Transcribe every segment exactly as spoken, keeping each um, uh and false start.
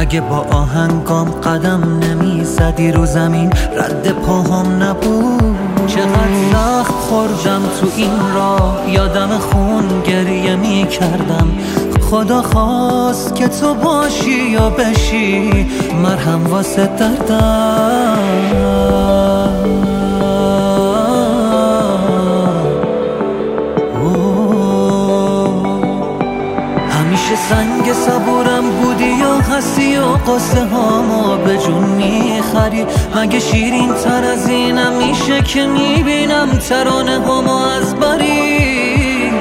اگه با آهنگام قدم نمی زدی رو زمین رد پاهم نبود. چقدر سخت خوردم تو این راه، یادم خون گریه می کردم. خدا خواست که تو باشی یا بشی مرهم واسه دردم. همیشه سنگ صبورم بودی یا هستی و قصه هامو به جون میخری؟ مگه شیرین تر از اینم میشه که میبینم ترانه هامو از بری؟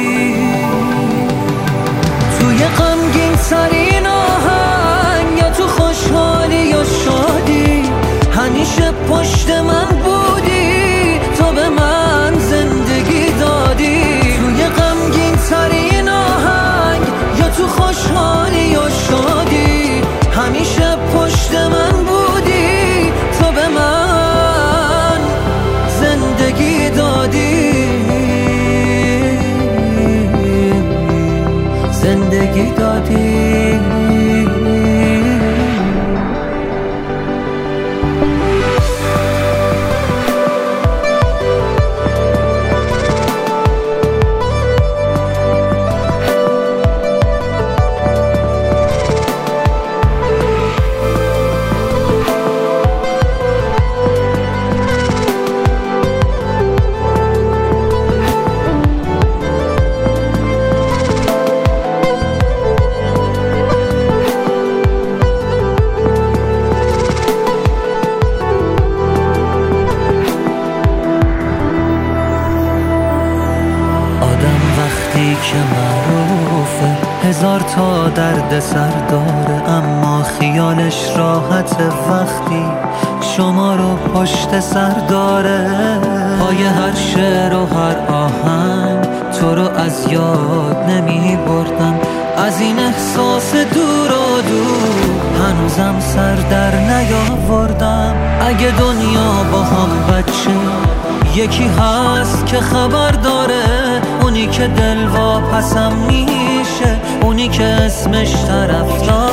توی غمگین ترین آهنگ یا تو خوشحالی یا شادی همیشه پشت من بودی، تو به من زندگی دادی. توی غمگین ترین آهنگ یا تو خوشحالی یا شادی همیشه پشت من بودی، تو به من زندگی دادی. زندگی دادی. که معروفه هزار تا درد سر داره، اما خیالش راحت وقتی شما رو پشت سر داره. پای هر شعر و هر آهنگ تو رو از یاد نمی بردم. از این احساس دور و دور هنوزم سر در نیاوردم. اگه دنیا با هم بچه یکی هست که خبر داره، اونی که دل واپسم میشه، اونی که اسمش طرفدار